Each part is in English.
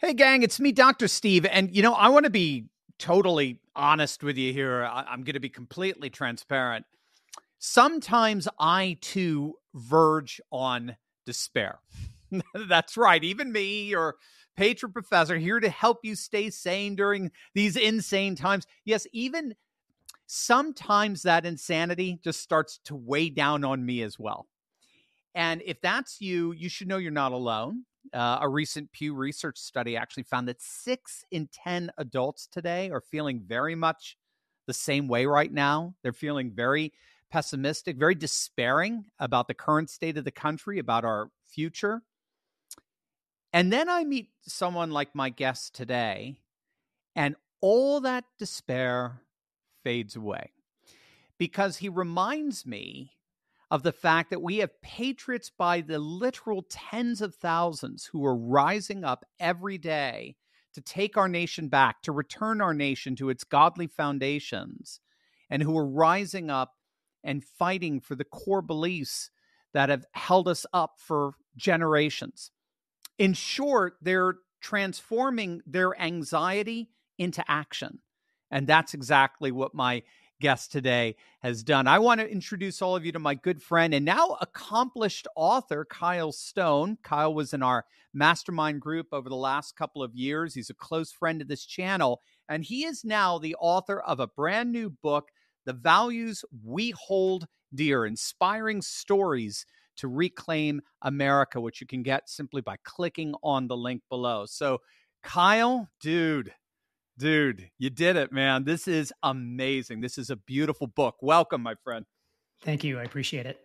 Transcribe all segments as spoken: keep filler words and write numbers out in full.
Hey, gang, it's me, Doctor Steve. And, you know, I want to be totally honest with you here. I- I'm going to be completely transparent. Sometimes I, too, verge on despair. That's right. Even me, your patron professor, here to help you stay sane during these insane times. Yes, even sometimes that insanity just starts to weigh down on me as well. And if that's you, you should know you're not alone. Uh, a recent Pew Research study actually found that six in ten adults today are feeling very much the same way right now. They're feeling very pessimistic, very despairing about the current state of the country, about our future. And then I meet someone like my guest today, and all that despair fades away because he reminds me of the fact that we have patriots by the literal tens of thousands who are rising up every day to take our nation back, to return our nation to its godly foundations, and who are rising up and fighting for the core beliefs that have held us up for generations. In short, they're transforming their anxiety into action. And that's exactly what my guest today has done. I want to introduce all of you to my good friend and now accomplished author, Kyle Stone. Kyle was in our mastermind group over the last couple of years. He's a close friend of this channel, and he is now the author of a brand new book, The Values We Hold Dear, Inspiring Stories to Reclaim America, which you can get simply by clicking on the link below. So, Kyle, dude, Dude, you did it, man. This is amazing. This is a beautiful book. Welcome, my friend. Thank you. I appreciate it.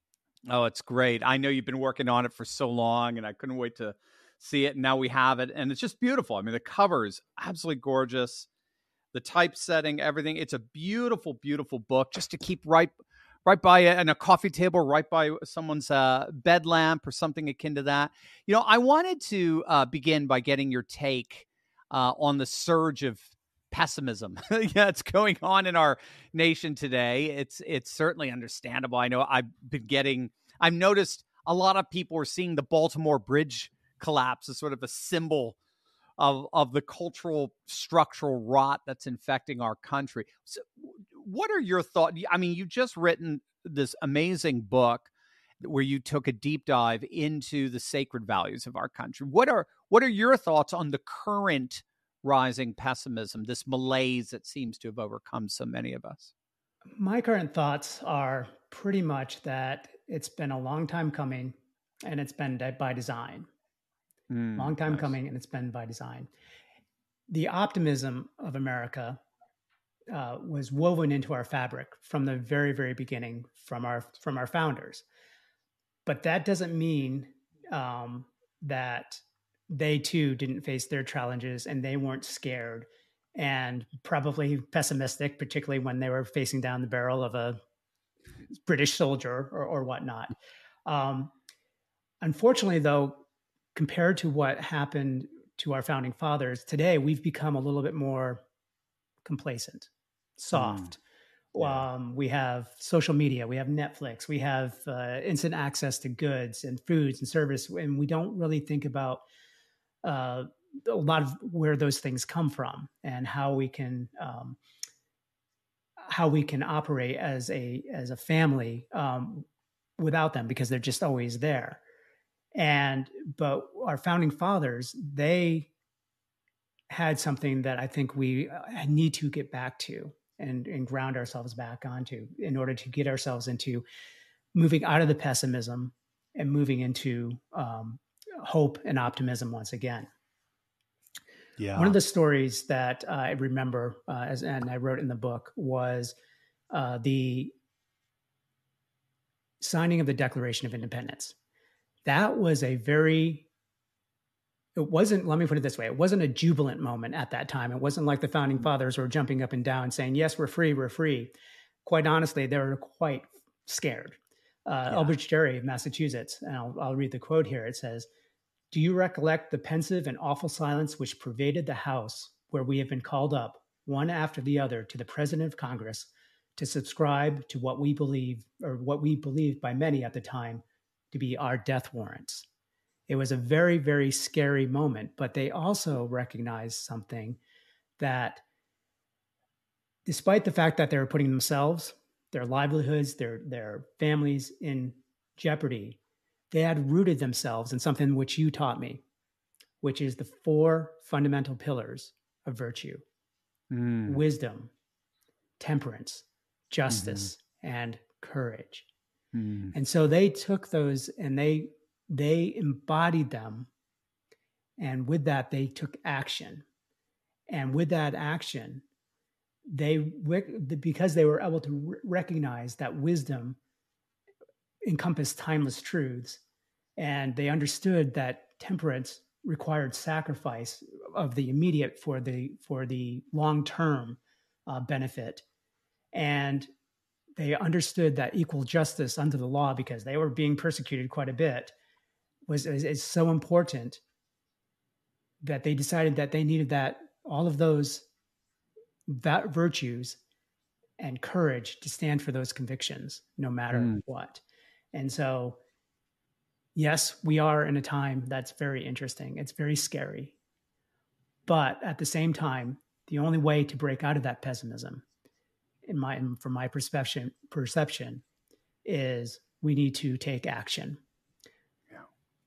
Oh, it's great. I know you've been working on it for so long, and I couldn't wait to see it. And now we have it, and it's just beautiful. I mean, the cover is absolutely gorgeous. The typesetting, everything. It's a beautiful, beautiful book just to keep right right by it and a coffee table, right by someone's uh, bed lamp or something akin to that. You know, I wanted to uh, begin by getting your take uh, on the surge of pessimism yeah, it's going on in our nation today. It's it's certainly understandable. I know I've been getting, I've noticed a lot of people are seeing the Baltimore Bridge collapse as sort of a symbol of of the cultural structural rot that's infecting our country. So what are your thoughts? I mean, you've just written this amazing book where you took a deep dive into the sacred values of our country. What are what are your thoughts on the current rising pessimism, this malaise that seems to have overcome so many of us? My current thoughts are pretty much that it's been a long time coming and it's been by design. Mm, long time nice. coming and it's been by design. The optimism of America uh, was woven into our fabric from the very, very beginning, from our from our founders. But that doesn't mean um, that they too didn't face their challenges and they weren't scared and probably pessimistic, particularly when they were facing down the barrel of a British soldier or, or whatnot. Um, unfortunately, though, compared to what happened to our founding fathers, today we've become a little bit more complacent, soft. Mm. Yeah. Um, we have social media, we have Netflix, we have uh, instant access to goods and foods and service, and we don't really think about uh, a lot of where those things come from and how we can um, how we can operate as a as a family um, without them, because they're just always there. And but our founding fathers, they had something that I think we need to get back to and, and ground ourselves back onto in order to get ourselves into moving out of the pessimism and moving into um, hope and optimism once again. Yeah. One of the stories that uh, I remember, uh, as and I wrote in the book, was uh, the signing of the Declaration of Independence. That was a very It wasn't, let me put it this way, it wasn't a jubilant moment at that time. It wasn't like the founding fathers were jumping up and down saying, yes, we're free, we're free. Quite honestly, they were quite scared. Uh, yeah. Elbridge Gerry of Massachusetts, and I'll, I'll read the quote here. It says, "Do you recollect the pensive and awful silence which pervaded the House, where we have been called up, one after the other, to the President of Congress to subscribe to what we believe, or what we believed by many at the time, to be our death warrants?" It was a very, very scary moment, but they also recognized something, that despite the fact that they were putting themselves, their livelihoods, their, their families in jeopardy, they had rooted themselves in something which you taught me, which is the four fundamental pillars of virtue: mm. wisdom, temperance, justice, mm-hmm. and courage. Mm. And so they took those and they they embodied them. And with that, they took action. And with that action, they, because they were able to recognize that wisdom encompassed timeless truths, and they understood that temperance required sacrifice of the immediate for the for the long-term uh, benefit, and they understood that equal justice under the law, because they were being persecuted quite a bit, was is, is so important, that they decided that they needed that all of those that virtues and courage to stand for those convictions, no matter mm. what. And so, yes, we are in a time that's very interesting. It's very scary. But at the same time, the only way to break out of that pessimism, in my, from my perception, perception, is we need to take action. Yeah.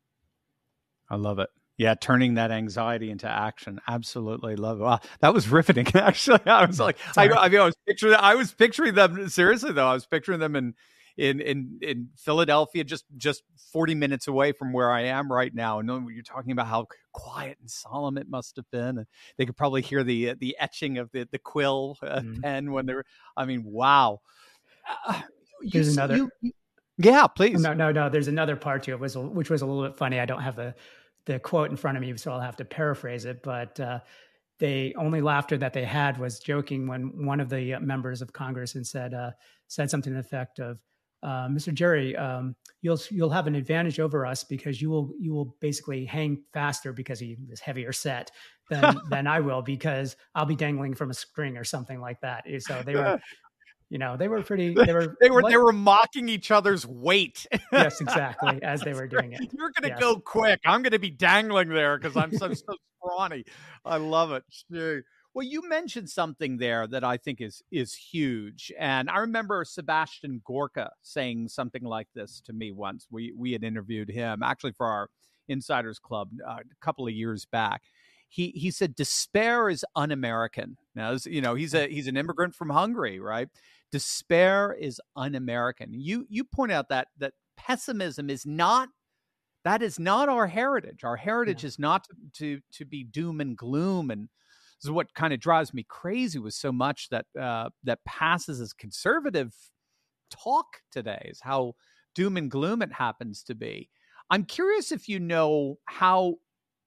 I love it. Yeah, turning that anxiety into action. Absolutely love it. Wow, that was riveting. Actually, I was like, I, I mean, I was picturing, I was picturing them seriously though. I was picturing them in, in, in, in Philadelphia, just, just forty minutes away from where I am right now. And then you're talking about how quiet and solemn it must have been. And they could probably hear the, the etching of the, the quill uh, mm-hmm. pen when they're, I mean, wow. Uh, There's you, another. You, you, yeah, please. No, no, no. There's another part to it, was, which was a little bit funny. I don't have the, the quote in front of me, so I'll have to paraphrase it. But uh, the only laughter that they had was joking when one of the members of Congress and said uh, said something to the effect of, uh, "Mister Jerry, um, you'll you'll have an advantage over us because you will you will basically hang faster because he is heavier set than than I will, because I'll be dangling from a string," or something like that. So they were. You know, they were pretty, they were, they were, what? they were mocking each other's weight. Yes, exactly. As they were doing it. You're going to yes. go quick. I'm going to be dangling there because I'm so, so scrawny. I love it. Well, you mentioned something there that I think is, is huge. And I remember Sebastian Gorka saying something like this to me once. We, we had interviewed him actually for our Insiders Club uh, a couple of years back. He he said, despair is un-American. Now, you know, he's a he's an immigrant from Hungary, right? Despair is un-American. You you point out that that pessimism is not, that is not our heritage. Our heritage yeah. is not to, to to be doom and gloom. And this is what kind of drives me crazy with so much that uh, that passes as conservative talk today, is how doom and gloom it happens to be. I'm curious if you know how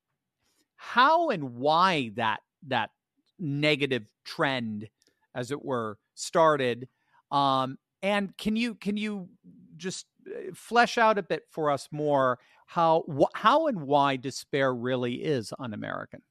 how and why that that negative trend, as it were, started. Um, and can you can you just flesh out a bit for us more how wh- how and why despair really is un-American?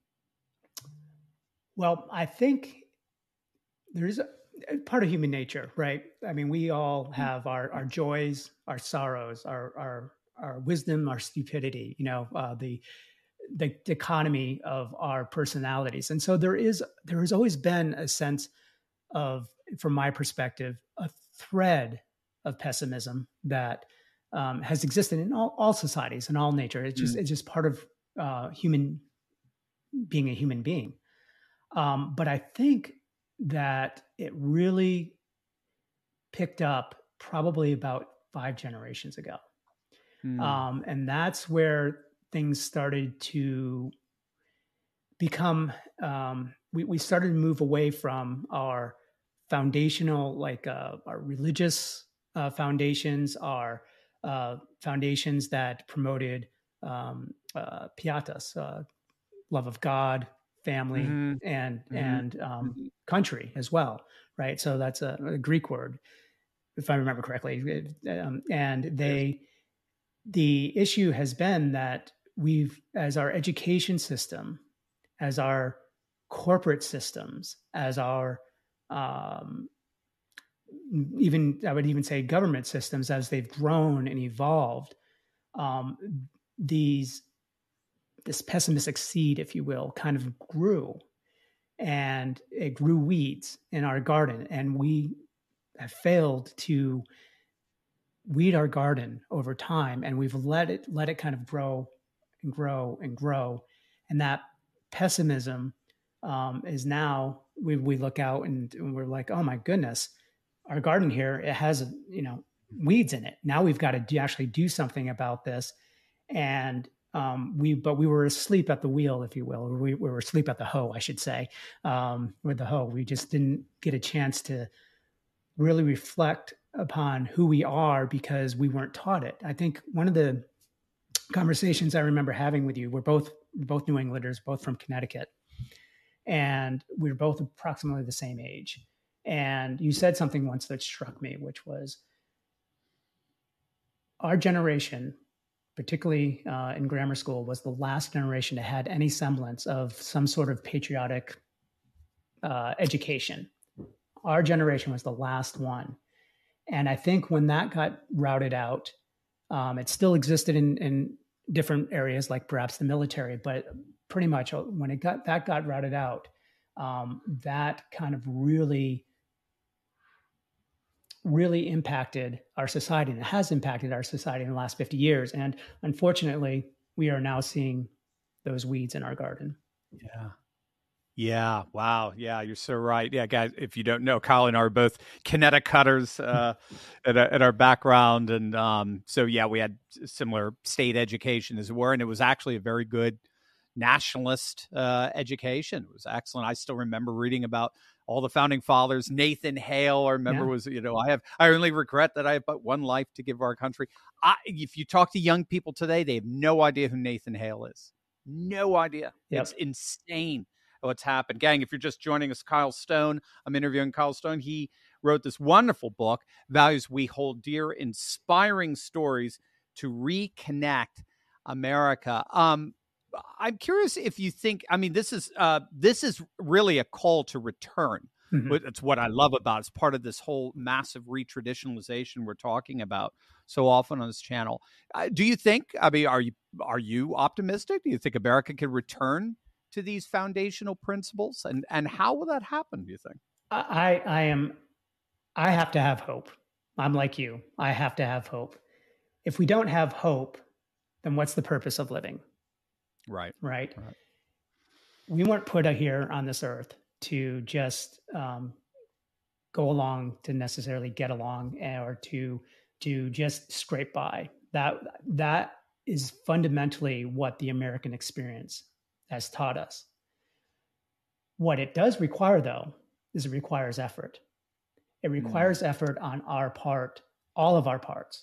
Well, I think there's a, a part of human nature, right? I mean, we all have our our joys, our sorrows, our our our wisdom, our stupidity. You know, uh, the the dichotomy of our personalities. And so there is, there has always been a sense of, from my perspective, a thread of pessimism that um, has existed in all, all societies and all nature. It's just, mm. it's just part of uh, human being a human being. Um, but I think that it really picked up probably about five generations ago. Mm. Um, and that's where things started to become, um, we, we started to move away from our foundational, like uh, our religious uh, foundations, our uh, foundations that promoted um, uh, pietas, uh, love of God, family, mm-hmm. and mm-hmm. and um, mm-hmm. country as well, right? So that's a, a Greek word, if I remember correctly. Um, and they, the issue has been that we've, as our education system, as our corporate systems, as our um, even, I would even say government systems, as they've grown and evolved, um, these this pessimistic seed, if you will, kind of grew, and it grew weeds in our garden, and we have failed to weed our garden over time, and we've let it let it kind of grow and grow and grow, and that pessimism um, is now we we look out and, and we're like, oh my goodness, our garden here, it has, you know, weeds in it. Now we've got to do, actually do something about this, and um, we but we were asleep at the wheel, if you will, or we, we were asleep at the hoe, I should say, um, with the hoe. We just didn't get a chance to really reflect upon who we are because we weren't taught it. I think one of the conversations I remember having with you, we're both we're both New Englanders, both from Connecticut, and we were both approximately the same age. And you said something once that struck me, which was our generation, particularly uh, in grammar school, was the last generation that had any semblance of some sort of patriotic uh, education. Our generation was the last one. And I think when that got routed out, um, it still existed in, in different areas, like perhaps the military, but pretty much when it got that got routed out, um, that kind of really, really impacted our society, and it has impacted our society in the last fifty years. And unfortunately, we are now seeing those weeds in our garden. Yeah. Yeah. Wow. Yeah. You're so right. Yeah. Guys, if you don't know, Kyle and I are both Connecticuters uh, at, at our background. And um, so, yeah, we had similar state education as it were. And it was actually a very good nationalist uh, education. It was excellent. I still remember reading about all the founding fathers. Nathan Hale, I remember, yeah. was, you know, I have, I only regret that I have but one life to give our country. I, if you talk to young people today, they have no idea who Nathan Hale is. No idea. Yep. It's insane what's happened. Gang, if you're just joining us, Kyle Stone, I'm interviewing Kyle Stone. He wrote this wonderful book, Values We Hold Dear, Inspiring Stories to Reconnect America. Um, I'm curious if you think, I mean, this is uh, this is really a call to return. Mm-hmm. It's what I love about it. It's part of this whole massive retraditionalization we're talking about so often on this channel. Uh, do you think, I mean, are you are you optimistic? Do you think America can return to these foundational principles? And and how will that happen, do you think? I, I am, I have to have hope. I'm like you. I have to have hope. If we don't have hope, then what's the purpose of living? Right. Right. right. We weren't put here on this earth to just um, go along, to necessarily get along, or to to just scrape by. That that is fundamentally what the American experience has taught us. What it does require, though, is it requires effort. It requires mm. effort on our part, all of our parts.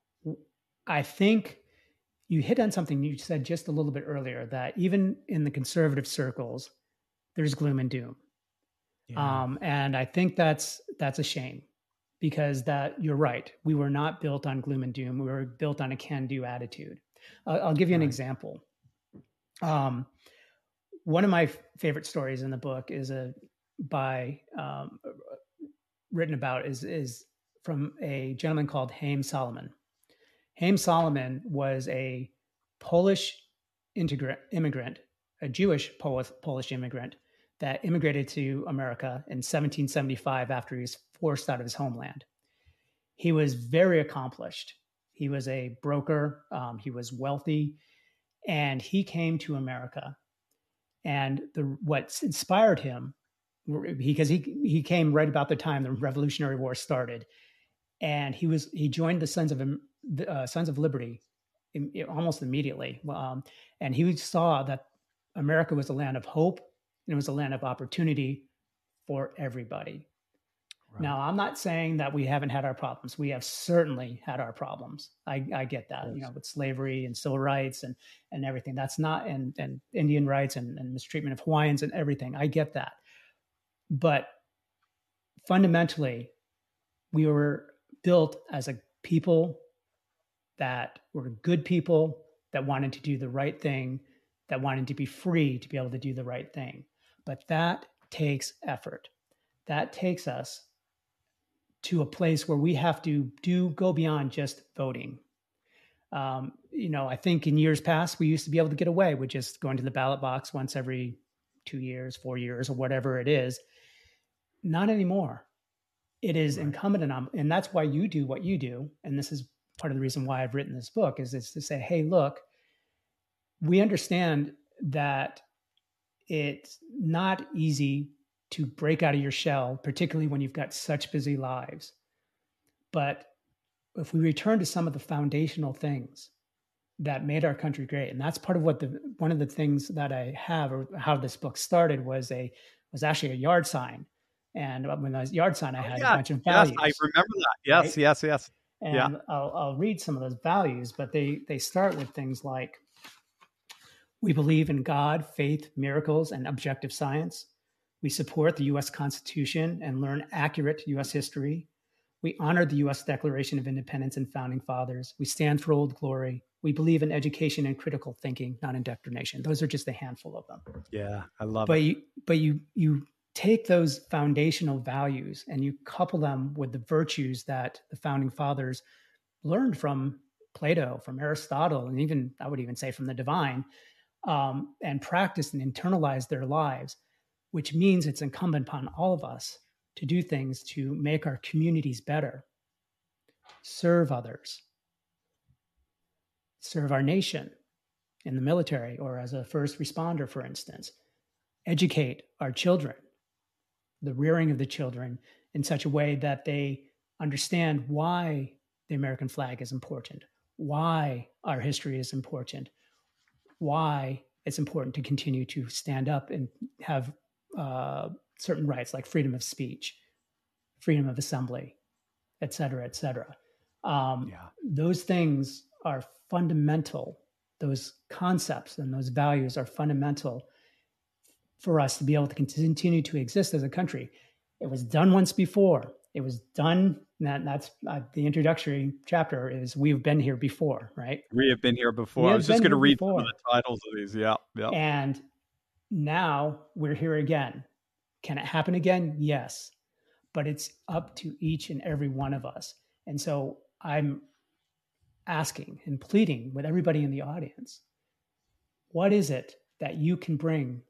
I think you hit on something you said just a little bit earlier, that even in the conservative circles, there's gloom and doom. Yeah. Um, and I think that's that's a shame, because that you're right. We were not built on gloom and doom. We were built on a can-do attitude. Uh, I'll give you an right. example. Um, one of my favorite stories in the book is a by um, written about is is from a gentleman called Haym Salomon. Haym Salomon was a Polish integra- immigrant, a Jewish Polish, Polish immigrant that immigrated to America in seventeen seventy-five after he was forced out of his homeland. He was very accomplished. He was a broker. Um, he was wealthy, and he came to America. And the what inspired him, because he he came right about the time the Revolutionary War started, and he was he joined the Sons of uh, Sons of Liberty in, in, almost immediately, um, and he saw that America was a land of hope, and it was a land of opportunity for everybody. Right. Now, I'm not saying that we haven't had our problems. We have certainly had our problems. I, I get that, yes. you know, with slavery and civil rights and and everything. That's not and and Indian rights and, and mistreatment of Hawaiians and everything. I get that, but fundamentally, we were built as a people that were good people that wanted to do the right thing, that wanted to be free to be able to do the right thing. But that takes effort. That takes us to a place where we have to do go beyond just voting. Um, you know, I think in years past, we used to be able to get away with just going to the ballot box once every two years, four years, or whatever it is. Not anymore. It is right. incumbent on, and that's why you do what you do. And this is part of the reason why I've written this book, is it's to say, hey, look, we understand that it's not easy to break out of your shell, particularly when you've got such busy lives. But if we return to some of the foundational things that made our country great, and that's part of what the one of the things that I have, or how this book started, was a was actually a yard sign. And when I was yard sign, I had oh, yeah. a bunch of values. Yes, I remember that. Yes, right? yes, yes. And yeah. I'll, I'll read some of those values, but they they start with things like: we believe in God, faith, miracles, and objective science. We support the U S Constitution and learn accurate U S history. We honor the U S Declaration of Independence and Founding Fathers. We stand for Old Glory. We believe in education and critical thinking, not indoctrination. Those are just a handful of them. Yeah, I love but it. You, but you you take those foundational values and you couple them with the virtues that the Founding Fathers learned from Plato, from Aristotle, and even, I would even say, from the divine, um, and practiced and internalized their lives, which means it's incumbent upon all of us to do things to make our communities better, serve others, serve our nation in the military or as a first responder, for instance, educate our children, the rearing of the children in such a way that they understand why the American flag is important, why our history is important, why it's important to continue to stand up and have uh, certain rights like freedom of speech, freedom of assembly, et cetera, et cetera. Um, yeah. Those things are fundamental. Those concepts and those values are fundamental for us to be able to continue to exist as a country. It was done once before. It was done. That, that's uh, the introductory chapter is we've been here before, right? We have been here before. I was just going to read some of the titles of these. Yeah. Yeah. And now we're here again. Can it happen again? Yes. But it's up to each and every one of us. And so I'm asking and pleading with everybody in the audience, what is it that you can bring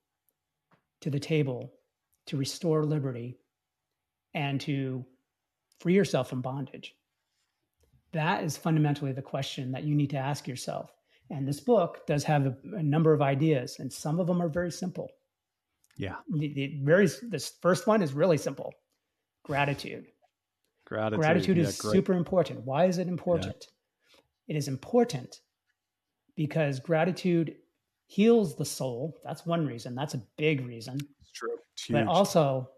to the table to restore liberty and to free yourself from bondage? That is fundamentally the question that you need to ask yourself. And this book does have a, a number of ideas, and some of them are very simple. Yeah. The, the very, this first one is really simple. Gratitude. Gratitude, Gratitude yeah, is great. super important. Why is it important? Yeah. It is important because gratitude heals the soul. That's one reason. That's a big reason. It's true. It's but also,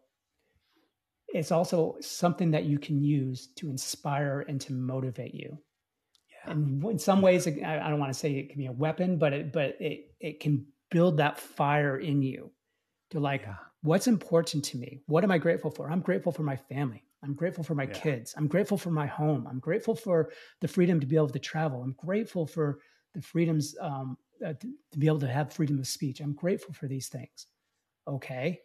it's also something that you can use to inspire and to motivate you. Yeah. And in some ways, I don't want to say it can be a weapon, but it, but it, it can build that fire in you to like, yeah. what's important to me? What am I grateful for? I'm grateful for my family. I'm grateful for my yeah. kids. I'm grateful for my home. I'm grateful for the freedom to be able to travel. I'm grateful for the freedoms um, uh, to, to be able to have freedom of speech. I'm grateful for these things. Okay.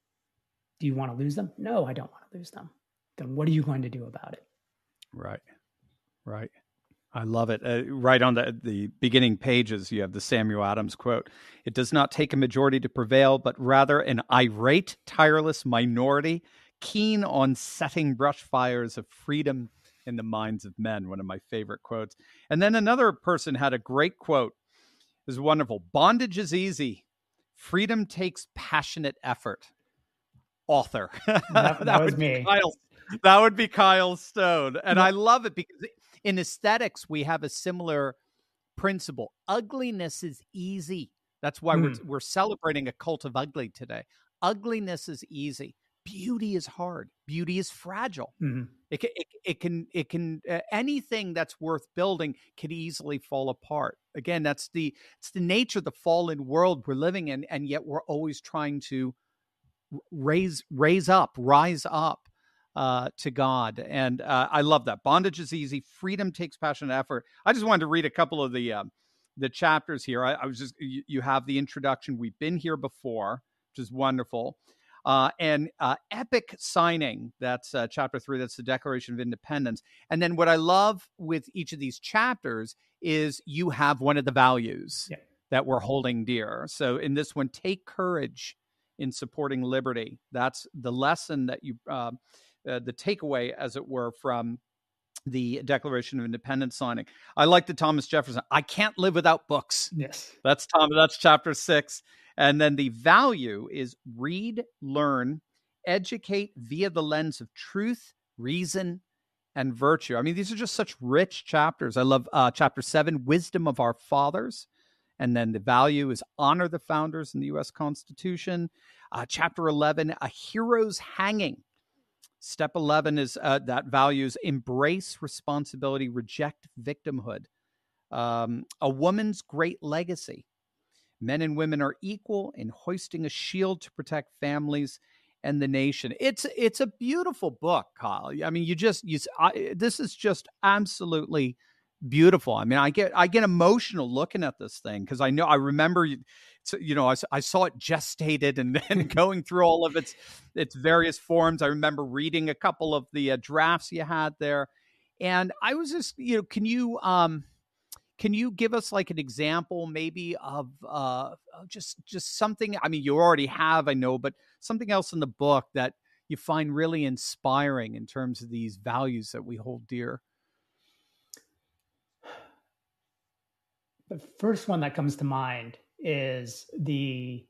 Do you want to lose them? No, I don't want to lose them. Then what are you going to do about it? Right. Right. I love it. Uh, right on the, the beginning pages, you have the Samuel Adams quote. It does not take a majority to prevail, but rather an irate, tireless minority, keen on setting brush fires of freedom in the minds of men. One of my favorite quotes. And then another person had a great quote. It was wonderful. Bondage is easy. Freedom takes passionate effort. Author. That, that, that was me. Kyle, that would be Kyle Stone. And yeah. I love it because in aesthetics, we have a similar principle. Ugliness is easy. That's why mm. we're, we're celebrating a cult of ugly today. Ugliness is easy. Beauty is hard. Beauty is fragile. Mm-hmm. It can, it, it can, it can, uh, anything that's worth building can easily fall apart. Again, that's the, it's the nature of the fallen world we're living in. And yet we're always trying to raise, raise up, rise up uh, to God. And uh, I love that. Bondage is easy. Freedom takes passion and effort. I just wanted to read a couple of the, um, the chapters here. I, I was just, you, you have the introduction. We've been here before, which is wonderful. Uh, and uh, epic signing, that's uh, chapter three, that's the Declaration of Independence. And then what I love with each of these chapters is you have one of the values Yeah. that we're holding dear. So in this one, take courage in supporting liberty. That's the lesson that you, uh, uh, the takeaway, as it were, from the Declaration of Independence signing. I like the Thomas Jefferson. I can't live without books. Yes. That's Tom. That's chapter six. And then the value is read, learn, educate via the lens of truth, reason, and virtue. I mean, these are just such rich chapters. I love uh, chapter seven, wisdom of our fathers. And then the value is honor the founders in the U S Constitution. Uh, chapter eleven, a hero's hanging. Step eleven is uh, that values embrace responsibility, reject victimhood. Um, a woman's great legacy. Men and women are equal in hoisting a shield to protect families and the nation. It's it's a beautiful book, Kyle. I mean, you just you. I, this is just absolutely beautiful. I mean, I get I get emotional looking at this thing because I know I remember, you know, I, I saw it gestated and then going through all of its its various forms. I remember reading a couple of the uh, drafts you had there, and I was just, you know, can you um. Can you give us like an example maybe of uh, just just something? I mean, you already have, I know, but something else in the book that you find really inspiring in terms of these values that we hold dear? The first one that comes to mind is the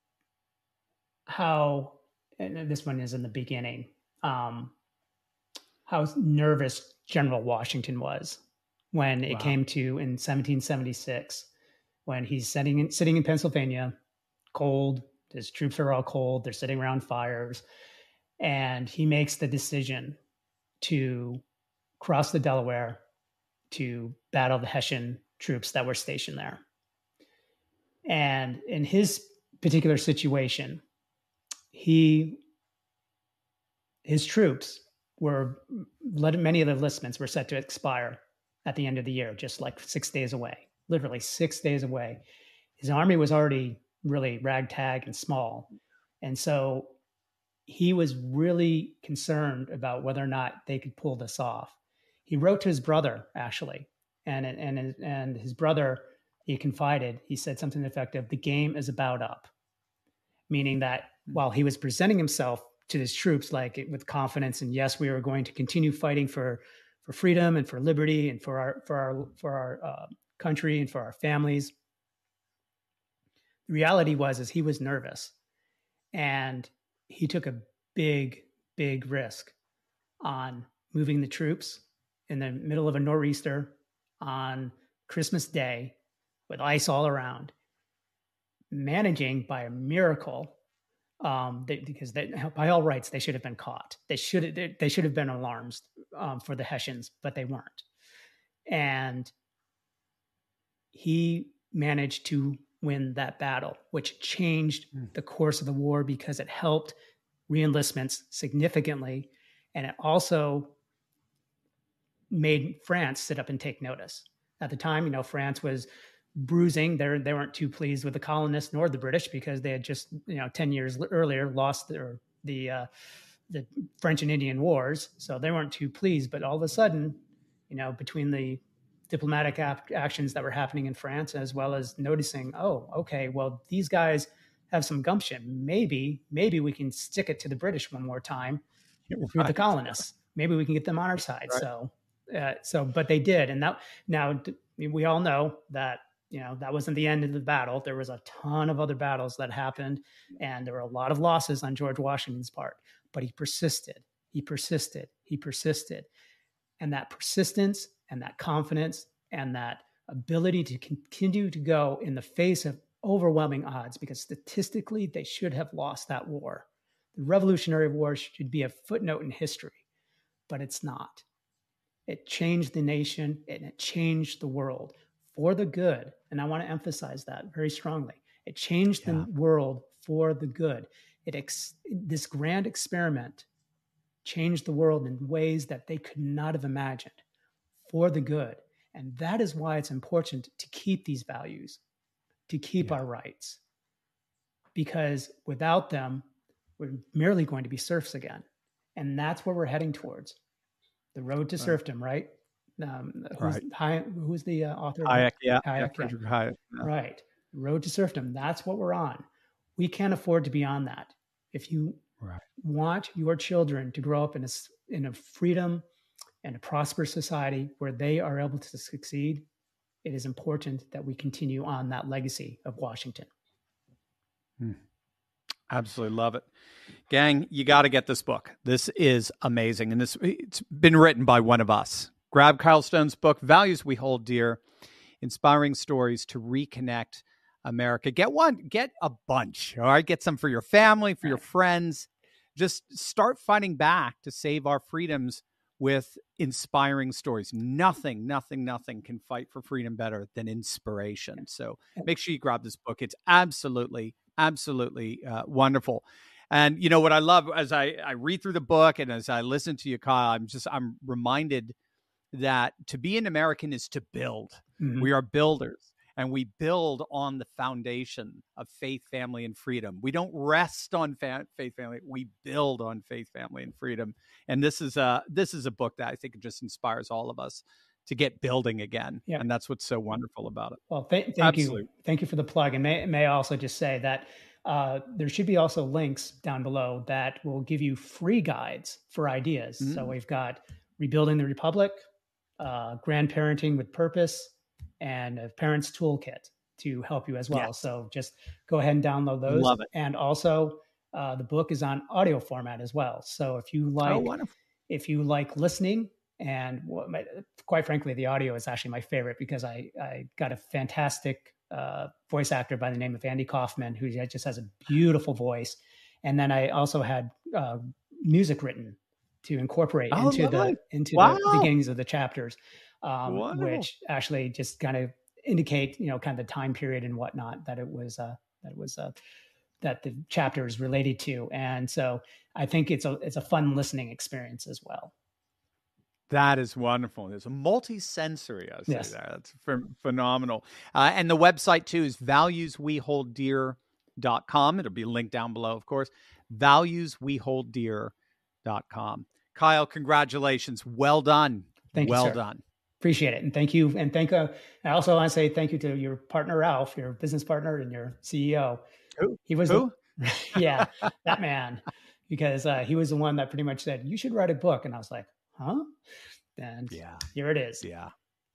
how, and this one is in the beginning, um, how nervous General Washington was when it wow. came to in seventeen seventy-six, when he's sitting in, sitting in Pennsylvania, cold, his troops are all cold, they're sitting around fires, and he makes the decision to cross the Delaware to battle the Hessian troops that were stationed there. And in his particular situation, he his troops were, many of the enlistments were set to expire at the end of the year, just like six days away, literally six days away. His army was already really ragtag and small. And so he was really concerned about whether or not they could pull this off. He wrote to his brother, actually, and, and, and his brother, he confided, he said something effective, the game is about up, meaning that while he was presenting himself to his troops like with confidence, and yes, we are going to continue fighting for for freedom and for liberty and for our for our for our uh, country and for our families. The reality was is he was nervous, and he took a big big risk on moving the troops in the middle of a nor'easter on Christmas Day with ice all around, managing by a miracle. Um, they, because they, by all rights, they should have been caught. They should they, they should have been alarms um, for the Hessians, but they weren't. And he managed to win that battle, which changed mm. the course of the war because it helped reenlistments significantly, and it also made France sit up and take notice. At the time, you know, France was bruising. They they weren't too pleased with the colonists nor the British because they had just, you know, ten years earlier lost their the uh, the French and Indian Wars, so they weren't too pleased. But all of a sudden, you know, between the diplomatic ap- actions that were happening in France, as well as noticing, oh, okay, well, these guys have some gumption. Maybe maybe we can stick it to the British one more time right. with the colonists. Maybe we can get them on our side. Right. So, uh, so, but they did, and that now we all know that. You know, that wasn't the end of the battle. There was a ton of other battles that happened, and there were a lot of losses on George Washington's part. But he persisted, he persisted, he persisted. And that persistence and that confidence and that ability to continue to go in the face of overwhelming odds, because statistically, they should have lost that war. The Revolutionary War should be a footnote in history, but it's not. It changed the nation and it changed the world. For the good. And I want to emphasize that very strongly. It changed yeah. the world for the good. It ex- this grand experiment changed the world in ways that they could not have imagined for the good. And that is why it's important to keep these values, to keep yeah. our rights. Because without them, we're merely going to be serfs again. And that's where we're heading towards. The road to right. serfdom, right? Um, who's Right. Hay, who's the uh, author of Hayek, that? yeah, yeah, Hayek, yeah. Frederick Hayek. Yeah. Right. Road to Serfdom. That's what we're on. We can't afford to be on that. If you Right. want your children to grow up in a, in a freedom and a prosperous society where they are able to succeed, it is important that we continue on that legacy of Washington. Hmm. Absolutely love it. Gang, you got to get this book. This is amazing. And this it's been written by one of us. Grab Kyle Stone's book, Values We Hold Dear, Inspiring Stories to Reconnect America. Get one, get a bunch, all right? Get some for your family, for your friends. Just start fighting back to save our freedoms with inspiring stories. Nothing, nothing, nothing can fight for freedom better than inspiration. So make sure you grab this book. It's absolutely, absolutely uh, wonderful. And you know what I love as I, I read through the book and as I listen to you, Kyle, I'm just, I'm reminded that to be an American is to build. Mm-hmm. We are builders, and we build on the foundation of faith, family, and freedom. We don't rest on fa- faith, family. We build on faith, family, and freedom. And this is a, this is a book that I think just inspires all of us to get building again. Yeah. And that's what's so wonderful about it. Well, th- thank Absolutely. you. Thank you for the plug. And may, may I also just say that Uh, there should be also links down below that will give you free guides for ideas. Mm-hmm. So we've got Rebuilding the Republic, uh, Grandparenting with Purpose, and a Parent's Toolkit to help you as well. Yes. So just go ahead and download those. Love it. And also, uh, the book is on audio format as well. So if you like, oh, wonderful. if you like listening, and what my, quite frankly, the audio is actually my favorite because I I got a fantastic Uh, voice actor by the name of Andy Kaufman, who just has a beautiful voice. And then I also had uh, music written to incorporate oh, into lovely. the into wow. the beginnings of the chapters, um, which actually just kind of indicate, you know, kind of the time period and whatnot that it was uh, that it was uh, that the chapter is related to. And so I think it's a it's a fun listening experience as well. That is wonderful. There's a multi-sensory, I say yes. that. That's ph- phenomenal. Uh, and the website, too, is values we hold dear dot com. It'll be linked down below, of course. values we hold dear dot com. Kyle, congratulations. Well done. Thank you, well sir. done. Appreciate it. And thank you. And thank uh, I also want to say thank you to your partner, Ralph, your business partner and your C E O. Who? He was Who? The, yeah, that man. Because uh, he was the one that pretty much said, you should write a book. And I was like, huh? And yeah, here it is. Yeah.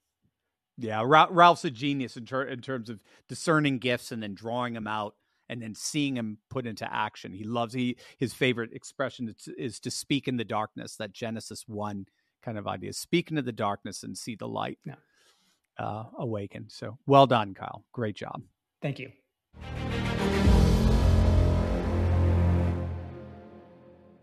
Yeah. Ra- Ralph's a genius in, ter- in terms of discerning gifts and then drawing them out and then seeing them put into action. He loves, he, his favorite expression is, is to speak in the darkness, that Genesis one kind of idea, speak into the darkness and see the light yeah. uh, awaken. So well done, Kyle. Great job. Thank you.